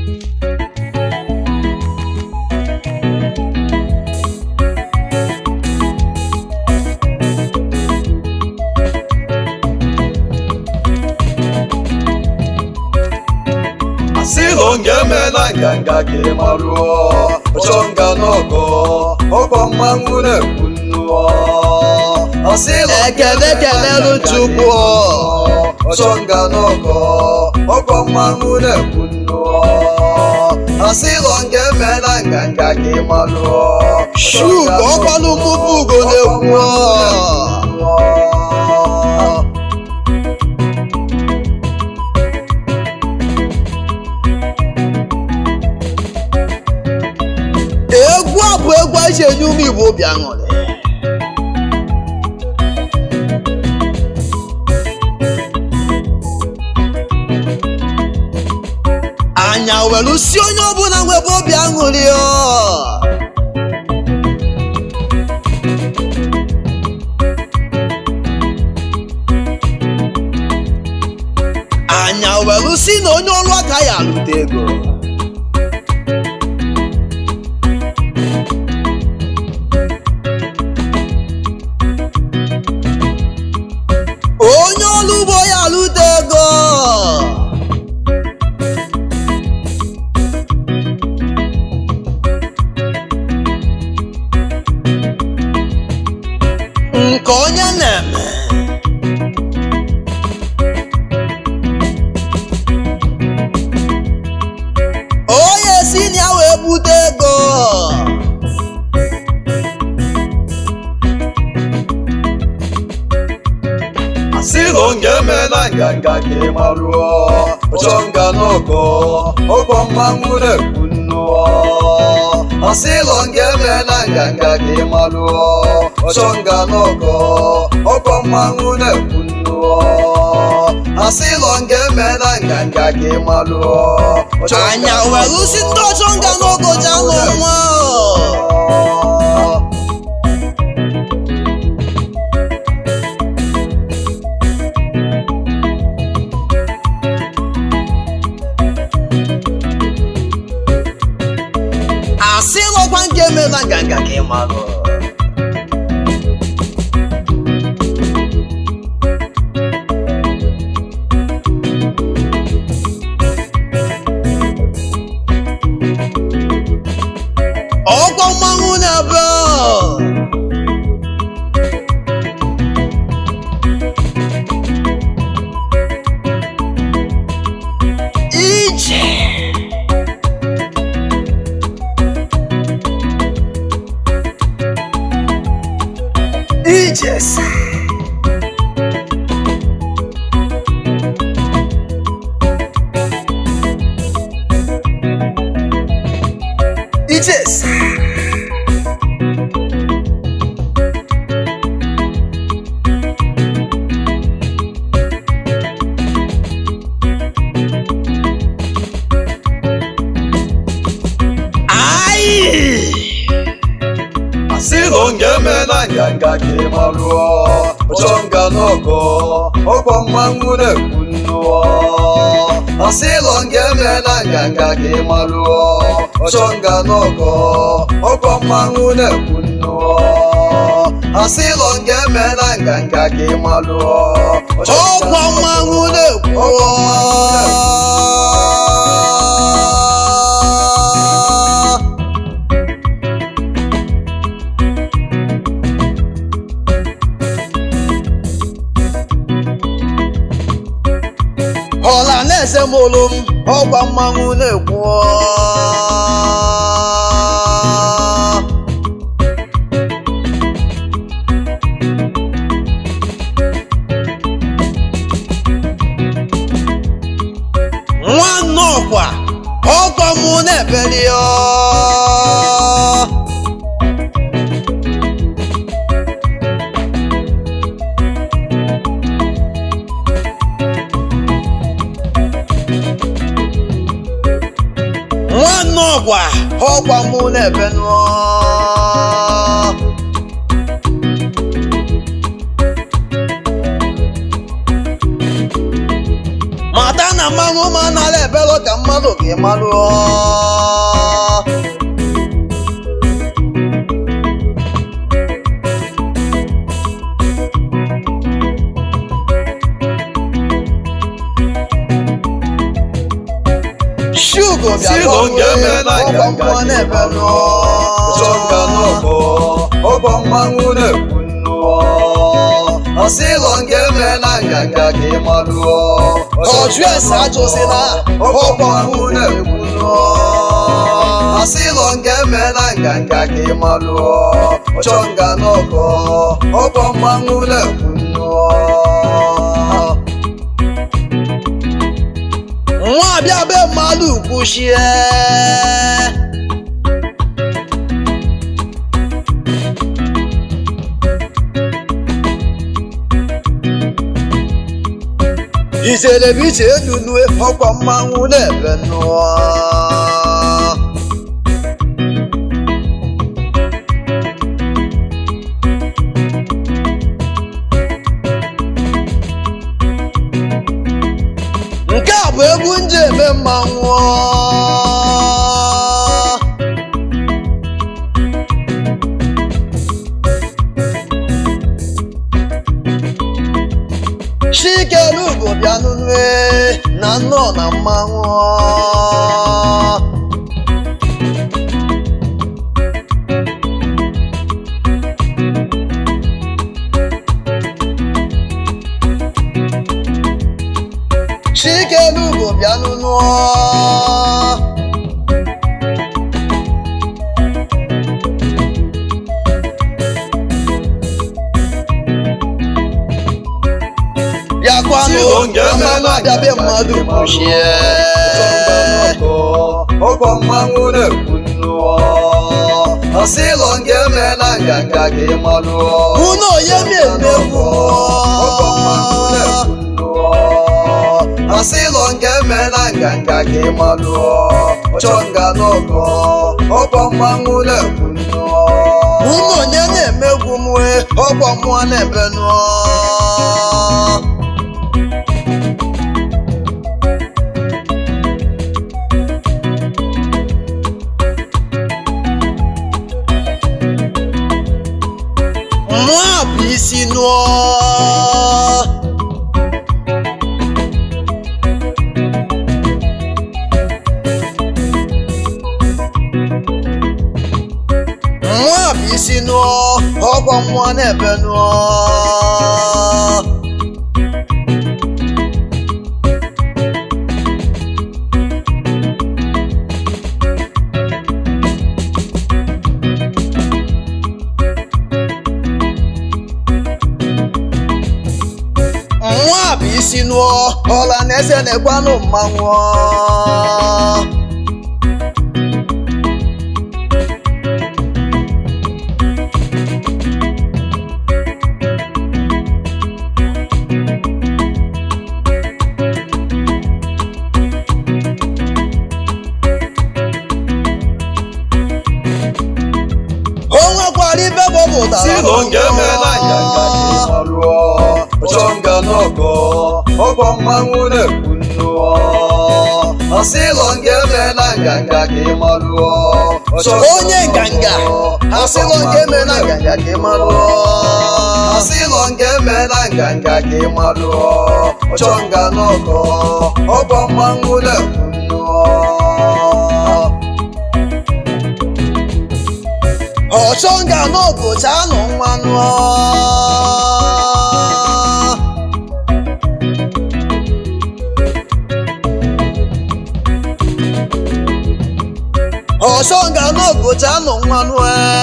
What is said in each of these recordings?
Ngemela nganga gị maruo chonga n'ogo ọkwa mmanwụ na-ekwu nnụọ ekele kelelu Chukwu chonga n'ogo ọkwa mmanwụ na-ekwu nnụọ asịlọ ngemela nganga gị maruo shuka ọkwalu mụbụ ugo na-ekwu egwu a bụ egwu eji enye ụmụ Igbo obi aṅụrị. Anya welu si onye ọbụla nwebe obi aṅụrị anya welu si na onye ọrụ aka ya alụta ego. Onye ọrụ ugbo ya alụta ego. Nke onye na-eme onye si na ya wee bute ego. asịlọ ngemela nganga gị maruo chonga n'ogo ọkwa mmanwụ na-ekwu nnụọ asịlọ ngemela nganga gị maruo chonga n'ogo ọkwa mmanwụ na-ekwu nnụọ asịlọ ngemela nganga gị maruo anya welu si ndị ọchọnga n'ogo ji alụ nwa asịlọkwa nke emela nganga ka ị marụ. ọkwa mmanwụ na-ebe ije ijes ijes asịlọ ngemela nganga gị maruo chonga n'ogo ọkwa mmanwụ na-ekwu nnụọ asịlọ ngemela nganga gị maruo chonga n'ogo ọkwa mmanwụ na-ekwu nnụọ asịlọ ngemela nganga gị maruo ọkwa mmanwụ na-ekwu ọla na-ese m olu m ọkwa mmanwụ na-ekwu nwanne ọkwa mụ na-ebeli nwanne ọkwa mụ na-ebe nụọ mata na mmanwụ ma nara ebelụ ka mmadụ ka ị malụ Shugo bịara ọgbọ mmụọ na-ebelụ Ọchọnga n'ọkọ ọgbọ mmanwụ na-ekwu nnụọ ọsịlọ nke eme na nganga ka ị malụọ ọjụ ese ajụzila ọgbọ mmanwụ na-ekwu nnụọ ọsịlọ nke eme na nganga ka ị malụọ ọchọnga n'ọkọ ọgbọ mmanwụ na-ekwu nnụọ nwa abịa be mmadụ kwuchie Izelebiche enunue ọkwa mmanwụ na-ebe nnụọ nke a bụ egwu nje eme mmanwụ Chikelugo bịa nunue na nnọọ na mmanwụ Chikelugo bịa nunụọ bịakwanụ mmanụ abịabe mmadụ kwuchie ọgbọ mmanwụ na-ekwu nnụọ ọsịlọ nke eme na nganga ka ị malụọ unu onye na-emegbu ọgbọ mmanwụ na-ekwu nnụọ ọsịlọ nke eme na nganga ka ị malụọ ọchọnga n'ọkọ ọgbọ mmanwụ na-ekwu nnụọ unu onye na-emegbu m ọgbọ mmụọ na-ebe nụọ mmụọ bụ isi nụọ mmụọ bụ isi nụọ ọgbọ mmụọ na-ebe nụọ mmụọ bụ isi nụọ ọla na eze na-egwanụ mmanwụ o nwekwara ibe bọbụtara ọsịlọ nke eme na nganga ka ị malụọ ọchọnga n'ọkọ ọgbọ mmanwụ na-ekwu nnụọ ọsịlọ nke eme na nganga ka ị malụọ onye nganga asịlọ nke eme na nganga ka ị malụọ ọsịlọ nke eme na nganga ka ị malụọ ọchọnga n'ọkọ ọgbọ mmanwụ na-ekwu nnụọ ọchọnga n'ụbọchị anụ mmanụ ọchọnga n'ụbọchị anụ mmanụ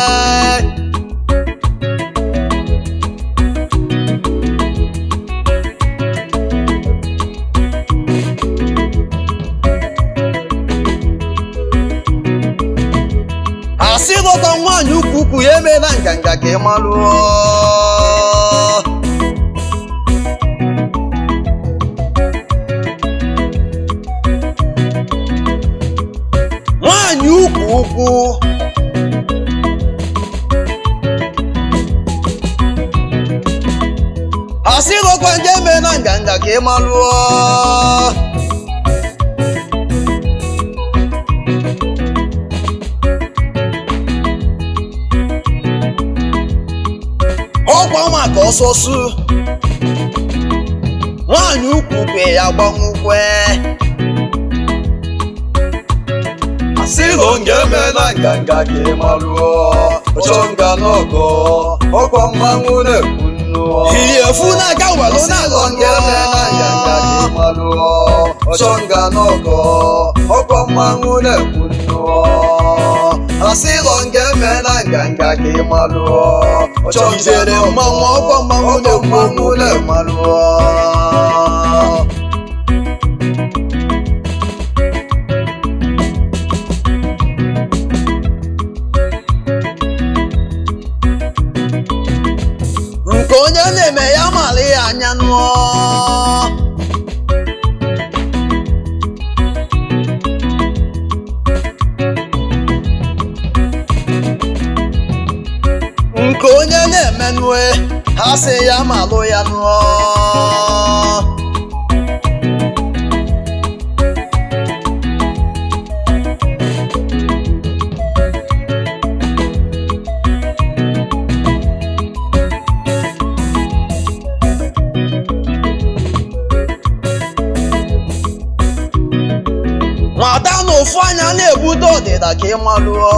asị lọta nwaanyị ukwu ukwu ya eme na nganga ka ị malụọ nwaanyị ukwu ukwu asị lọkwa nke eme na nganga ka ị malụọ ọsọsụ nwaanyị ukwu be ya gbanwukwe asịlọ ngeme na nganga ka ị malụọ ọchọ nga n'ọgọ ọkwa mmanwụ na-ekwu nnụọ iyefu na-aga welu asịlọ ngeme na nganga ka ị malụọ ọchọ nga n'ọgọ ọkwa mmanwụ na-ekwu nnụọ asịlọ ngeme na nganga ka ị malụọ ọchọ nga ijere mmanwụ ọkwa mmanwụ na-ekwu na-emalụọ nke onye na-eme ya mara ya anya nụọ nke onye na-eme nue ha sị ya malụ ya nụọ nwata na ofu anya na-ebute ọdịda ka ị malụọ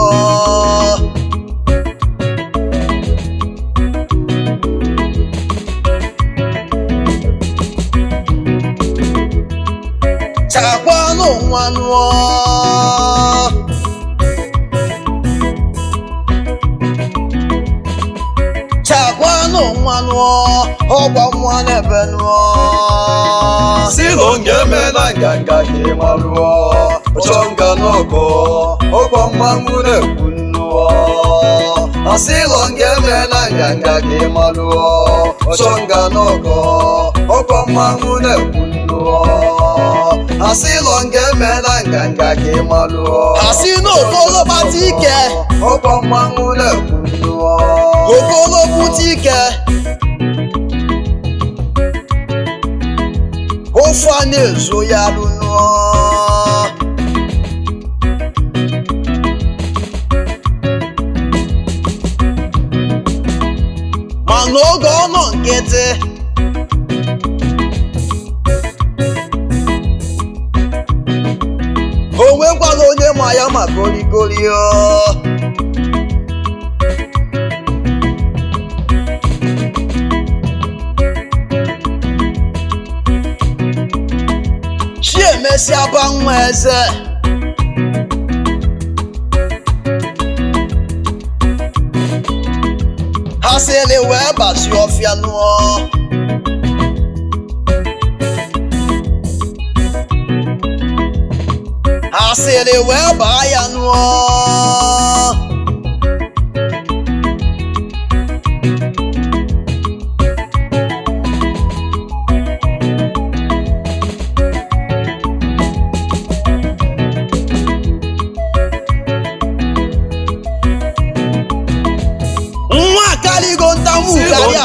chakwanụ nwa nụọ chakwanụ nwa nụọ ọgba nwa n'ebe nụọ asịlọ ngeme na nganga ka ị malụọ ọchọ nga n'ọgọ ọkwa mmanwụ na-ekwu nnụọ asịlọ ngeme na nganga ka ị malụọ ọchọ nga n'ọgọ ọkwa mmanwụ na-ekwu nnụọ asịlọ ngeme na nganga ka ị malụọ asị na okolo kpata ike ọkwa mmanwụ na-ekwu nnụọ okolo bute ike ofe a na-ezo ya lụnụọ mana oge ọ nọ nkịtị o nwekwala onye ma ya ma goligoli chiemesịa ba nwa eze ha sịrị wee basi ọfịa nụọ ha sịrị wee baa ya nụọ kaligo ntamu karịa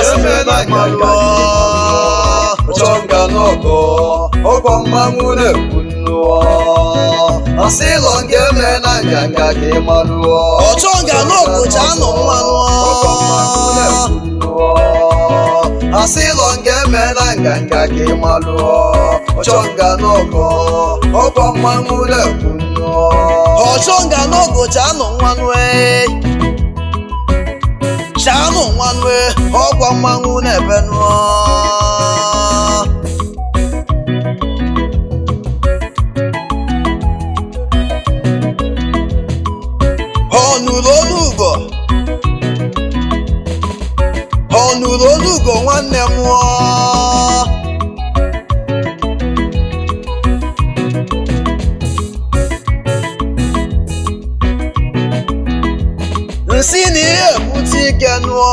ọchọ nga n'ọgọ ọkwa mmanwụ na-ekwu nnụọ asịlọ ngeme na nganga ka ị malụọ ọchọ nga n'obochi anọ nwa ọkwa mmanwụ na-ekwu nnụọ asịlọ ngeme na nganga ka ị malụọ ọchọ nga n'ọgọ ọkwa mmanwụ na-ekwu nnụọ ọchọ nga n'obochi anọ nwa nwe chanụ nwanwe ọgwa mmanwụ na-ebe nụọ ọnụrụ olugo ọnụrụ olugo nwanne m nụọ nsị na ihe ebute ike nụọ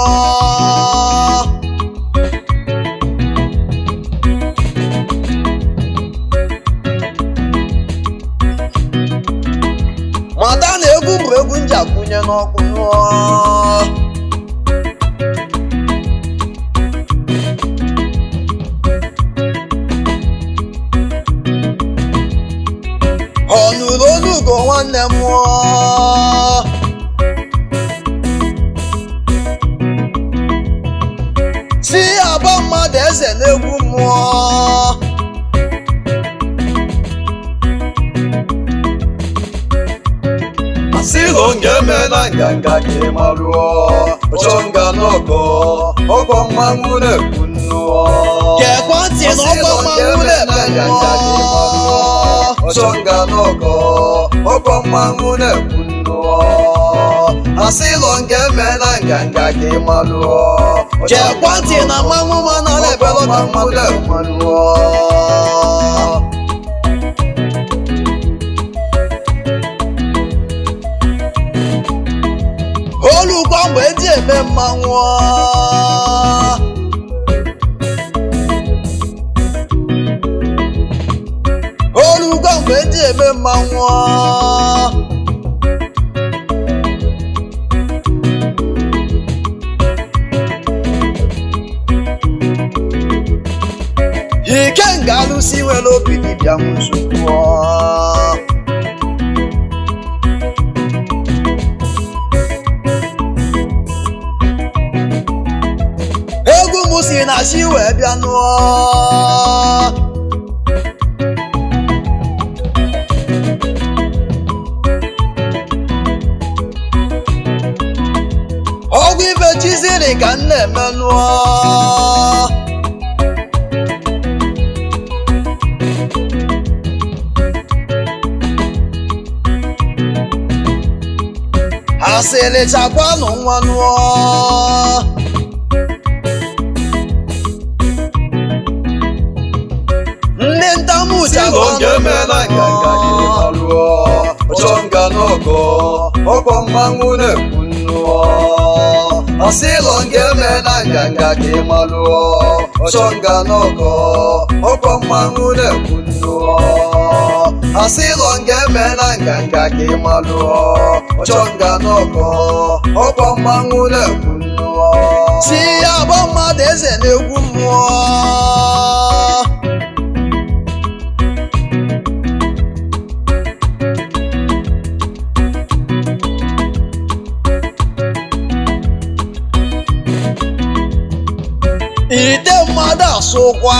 mata na egwu bụ egwu njakwunye n'ọkụ nụọ ọnụrụ olugo nwanne m nụọ si eze n'egwu mmụọ asịlọ ngeme na nganga ka ị malụọ ọchọnga n'ọgọ ọgọ mmanwụ na-ekwu nnụọ gekwa ntị na ọgọ mmanwụ na-ekwu nnụọ ọchọnga n'ọgọ ọgọ mmanwụ na-ekwu nnụọ asịlọ ngeme na nganga ka ị malụọ gekwa ntị na mmanwụ mana na-ebelọ ka mmadụ na-ekwu nnụọ olùkọ́ mgbe eji eme mmanwụ olùkọ́ mgbe eji eme mmanwụ Ikenga alụsị nwere obi dibịa m nsogbu egwu m si na chi wee bịa nụọ ọgwụ ife chiziri ka m na-eme nụọ asịrị chakwanụ nwa nụọ ndị ntamu chakwanụ ọchọnga n'ọgọ ọgọ mmanwụ na-ekwu nnụọ asịlọ ngeme na nganga ka ị malụọ ọchọnga n'ọgọ ọgọ mmanwụ na-ekwu nnụọ asịlọ ngeme na nganga ka ị malụọ ọchọnga n'ọgọ ọgọ mmanwụ na-ekwu nnụọ si ya bụ mmadụ eze na-egwu mmụọ ite mmadụ asụkwa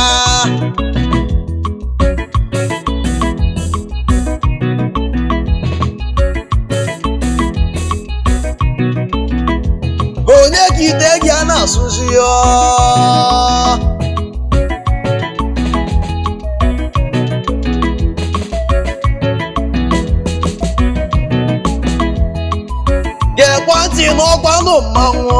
onye ka ite gị a na-asụzi ya gekwa ntị n'ọkwanụ mmanwụ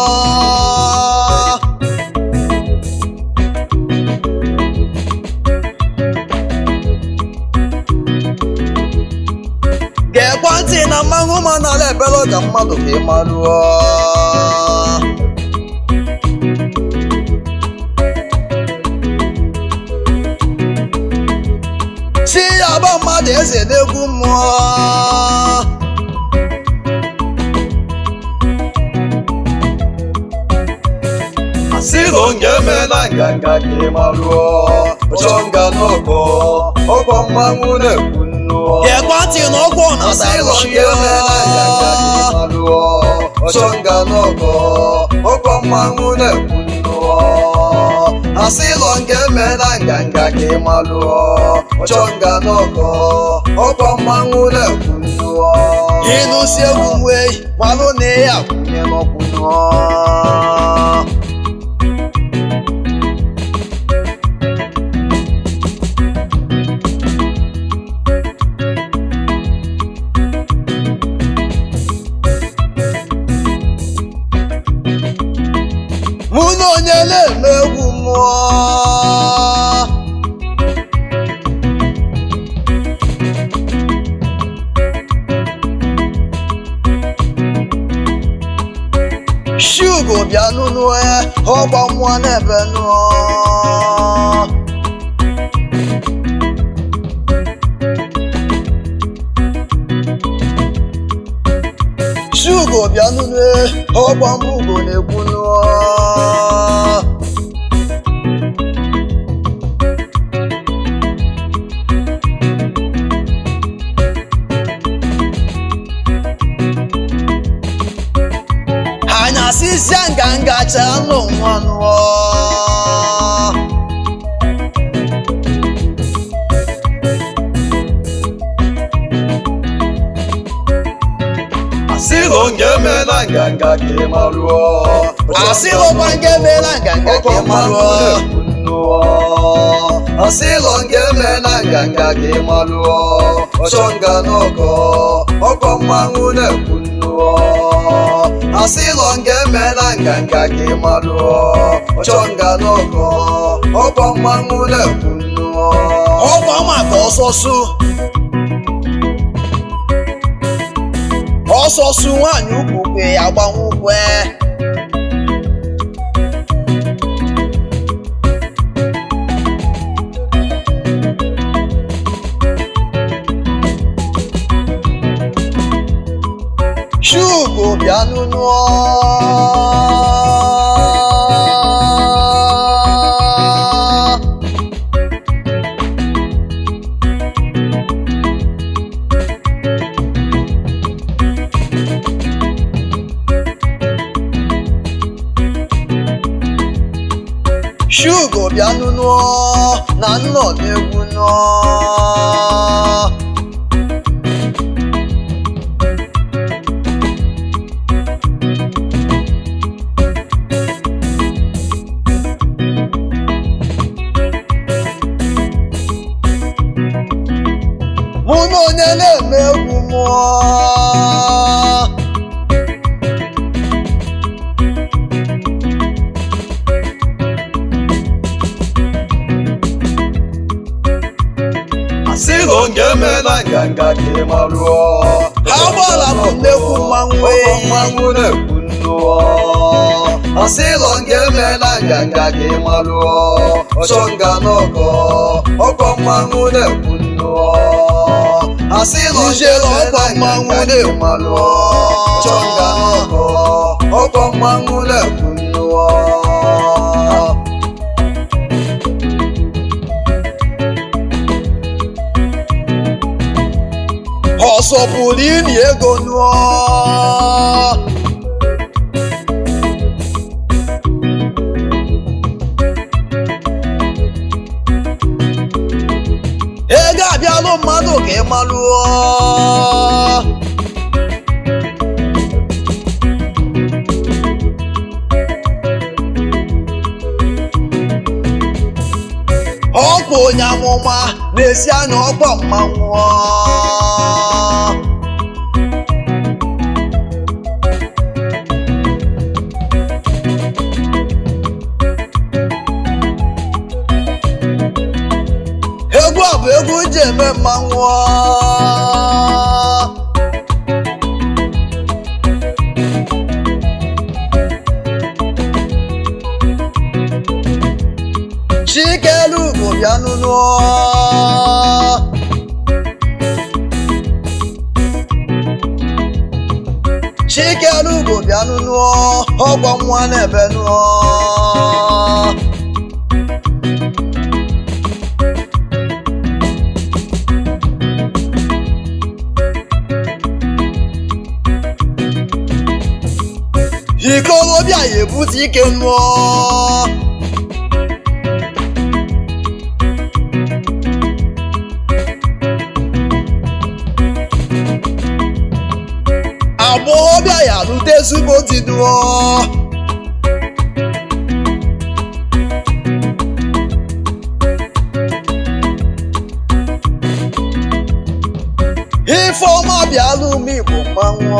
gekwa ntị na mmanwụ ma nara ebelọ ka mmadụ ka ị malụọ si ya bụ mmadụ eze n'egwu mmụọ asịlọ ngeme na nganga ka ị malụọ ọchọnga n'ọgọ ọgọ mmanwụ na-ekwu nnụọ gekwa ntị na ọgwụ na asịlọ ngeme na nganga ka ị malụọ ọchọnga n'ọgọ ọgọ mmanwụ na-ekwu nnụọ asịlọ ngeme na nganga ka ị malụọ ọchọnga n'ọgọ ọgọ mmanwụ na-ekwu nnụọ ịnụsi egwu wee malụ na ya kwụnye n'ọkwụ nnụọ mụ na onye na-eme egwu mmụọ shugo bịa nụnụ ọgba mmụọ na-ebe nụọ shugo bịa nụnụ ọgba mmụọ ugo na-ekwu nụọ anyasịsịa nganga cha nụ nwa nụọ asịlọ nke mela nganga ka ị malụọ asịlọkwa nke mela nganga ka ị malụọ asịlọ nke mela nganga ka ị malụọ ọchọnga n'ọkọ ọkọ mmanwụ na-ekwu nnụọ asịlọ nke mela nganga ka ị malụọ ọchọnga n'ọkọ ọkọ mmanwụ na-ekwu nnụọ ọkwa maka ọsọsụ ọsọsụ nwaanyị ukwu kwe ya gbanwukwe Shugo bịa n'ụnụọ Shugo bịa n'ụnụọ na nnọ na-egwu nụọ mụ na onye na-eme egwu mụọ asịlọ nke mela nganga ka ị malụọ ha gbara bụ nnekwu mmanwụ mmanwụ na-ekwu nnụọ asịlọ nke mela nganga ka ị malụọ ọchọnga n'ọkọ ọkọ mmanwụ na-ekwu nnụọ asịlọ nke mela nganga ka ị malụọ ọchọnga n'ọkọ ọkọ mmanwụ na-ekwu nnụọ ọsọ pụrụ ini ego nụọ ego abịalụ mmadụ ka ị malụọ ọkwa onye amụma na-esi anya ọkwa mmanwụ egwu a bụ egwu ji eme mmanwụ Chikelugo bịa n'ụnụọ Chikelugo bịa n'ụnụọ ọgwọ nwa na-ebe nụọ ikolobịa ya ebute ike nụọ agbọghọbịa ya lute ezigbo di nụọ Ifeọma bịalụ m Igbo mmanwụ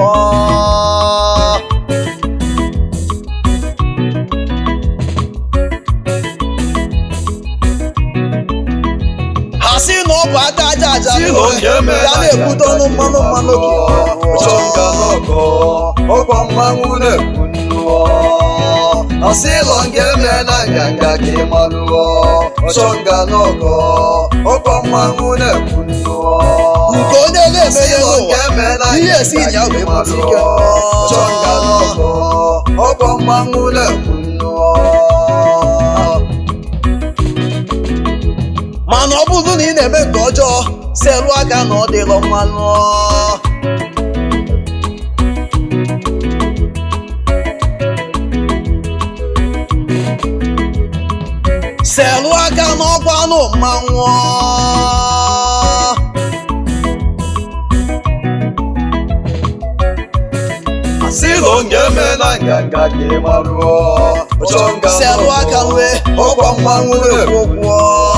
ha sị na ọ bụ aka aja aja ya na-ebute ọnụ mmanụ mmanụ ọchọnga n'ọkọ ọkwa mmanwụ na-ekwu nnụọ asịlọ nke mela nganga ka ị malụọ ọchọnga n'ọkọ ọkwa mmanwụ na-ekwu nnụọ nke onye na-emeghe n'ụwa ihe esi ya wee pụta ike ọchọnga n'ọkọ ọkwa mmanwụ na-ekwu nnụọ mana ọ bụrụ na ị na-eme nke ọjọọ selụ aka na ọ dịrọ mmanụ selụ aka n'ọkwa anụ mmanwụ asịlọ nke emela nganga ka ị malụọ ọchọnga selụ aka nwe ọkwa mmanwụ na-ekwu okwu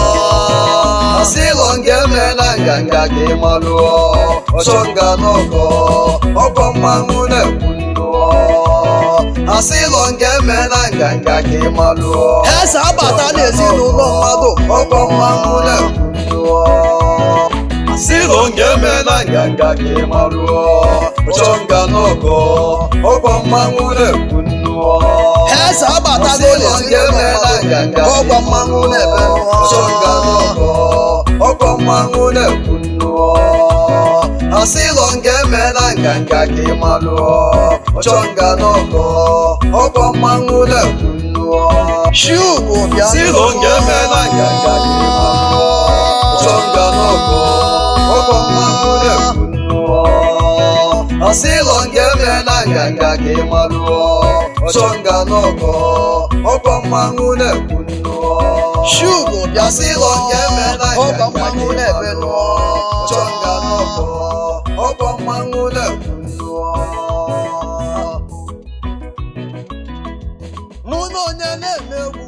asịlọ nke emela nganga ka ị malụọ ọchọnga n'ọkọ ọkwa mmanwụ na-ekwu nnụọ asịlọ nke emela nganga ka ị malụọ eze abata n'ezinụlọ mmadụ ọkwa mmanwụ na-ekwu nnụọ asịlọ nke emela nganga ka ị malụọ ọchọnga n'ọkọ ọkwa mmanwụ na-ekwu nnụọ eze abata n'ezinụlọ mmadụ ọkwa mmanwụ na-ebe ọchọnga n'ọkọ ọkwa mmanwụ na-ekwu nnụọ asịlọ nke emela nganga ka ị malụọ ọchọnga n'ọkọ ọkwa mmanwụ na-ekwu nnụọ Shugo bịa asịlọ nke emela nganga ka ị malụọ ọchọnga n'ọkọ ọkwa mmanwụ na-ekwu nnụọ asịlọ nke emela nganga ka ị malụọ ọchọnga n'ọkọ ọkwa mmanwụ na-ekwu nnụọ Shugo bịa asịlọ nke emela ọkwa nganga ka ị mmanwụ na-ebe malụọ ọchọnga n'ọkọ ọkwa mmanwụ na-ekwu nnụọ n'ụlọ onye na-eme egwu